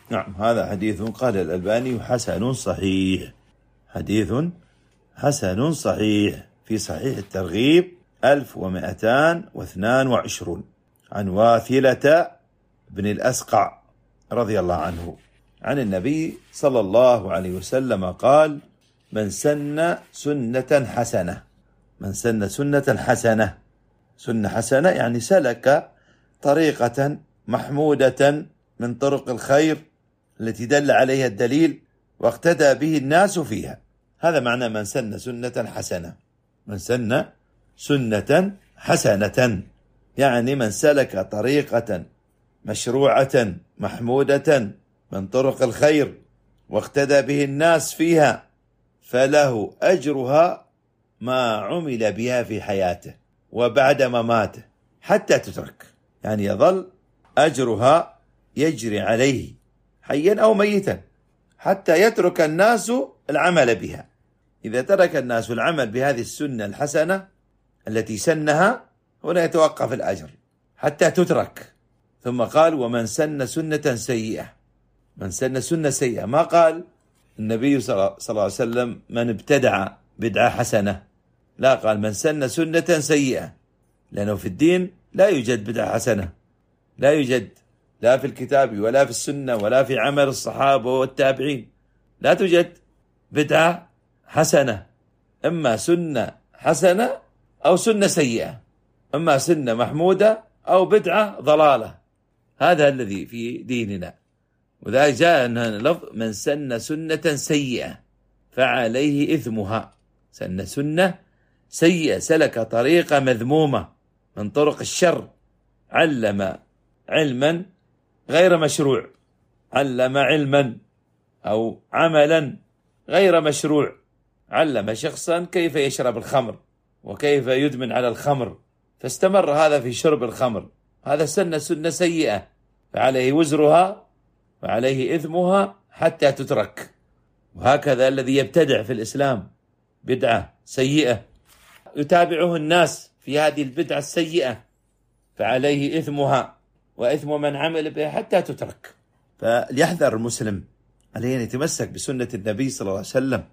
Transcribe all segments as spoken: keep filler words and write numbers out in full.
نعم، هذا حديث قال الألباني حسن صحيح، حديث حسن صحيح في صحيح الترغيب ألف ومئتان واثنان وعشرون، عن واثلة بن الأسقع رضي الله عنه عن النبي صلى الله عليه وسلم قال: من سن سنة حسنة، من سن سنة حسنة، سنة حسنة يعني سلك طريقة محمودة من طرق الخير التي دل عليها الدليل واقتدى به الناس فيها. هذا معنى من سن سنة حسنة، من سن سنة حسنة يعني من سلك طريقة مشروعة محمودة من طرق الخير واقتدى به الناس فيها، فله أجرها ما عمل بها في حياته وبعد مماته حتى تترك، يعني يظل أجرها يجري عليه حيا أو ميتا حتى يترك الناس العمل بها. إذا ترك الناس العمل بهذه السنة الحسنة التي سنها، هنا يتوقف الأجر حتى تترك. ثم قال: ومن سن سنة سيئة، من سن سنة سيئة، ما قال النبي صلى الله عليه وسلم من ابتدع بدعة حسنة، لا، قال من سن سنة سيئة، لأنه في الدين لا يوجد بدعة حسنة، لا يوجد، لا في الكتاب ولا في السنة ولا في عمل الصحابة والتابعين، لا توجد بدعة حسنة، إما سنة حسنة أو سنة سيئة، إما سنة محمودة أو بدعة ضلالة، هذا الذي في ديننا. وذا جاء لفظ من سن سنة سيئة فعليه إثمها، سن سنة سيئة، سلك طريقة مذمومة من طرق الشر، علم علما غير مشروع، علم علما أو عملا غير مشروع، علم شخصا كيف يشرب الخمر وكيف يدمن على الخمر، فاستمر هذا في شرب الخمر، هذا سن سنة سيئة فعليه وزرها وعليه إثمها حتى تترك. وهكذا الذي يبتدع في الإسلام بدعة سيئة يتابعه الناس في هذه البدعة السيئة، فعليه إثمها وإثم من عمل بها حتى تترك. فليحذر المسلم، عليه أن يتمسك بسنة النبي صلى الله عليه وسلم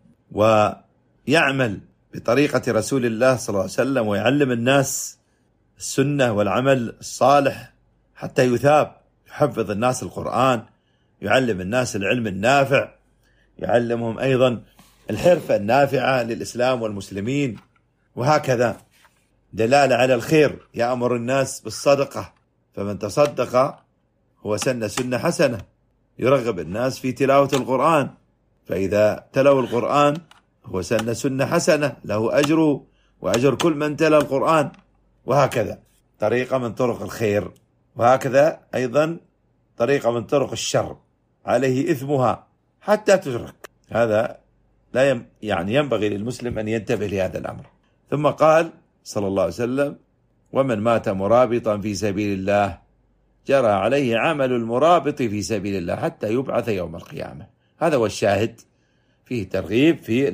ويعمل بطريقة رسول الله صلى الله عليه وسلم، ويعلم الناس السنة والعمل الصالح حتى يثاب، يحفظ الناس القرآن، يعلم الناس العلم النافع، يعلمهم أيضا الحرفة النافعة للإسلام والمسلمين، وهكذا دلالة على الخير، يأمر الناس بالصدقة، فمن تصدق هو سن سنة حسنة، يرغب الناس في تلاوة القرآن، فإذا تلوا القرآن هو سن سنة حسنة، له أجره وأجر كل من تلا القرآن، وهكذا طريقة من طرق الخير، وهكذا أيضا طريقة من طرق الشر عليه إثمها حتى تترك. هذا لا يم يعني ينبغي للمسلم أن ينتبه لهذا الأمر. ثم قال صلى الله عليه وسلم: ومن مات مرابطا في سبيل الله جرى عليه عمل المرابط في سبيل الله حتى يبعث يوم القيامة. هذا هو الشاهد، فيه ترغيب في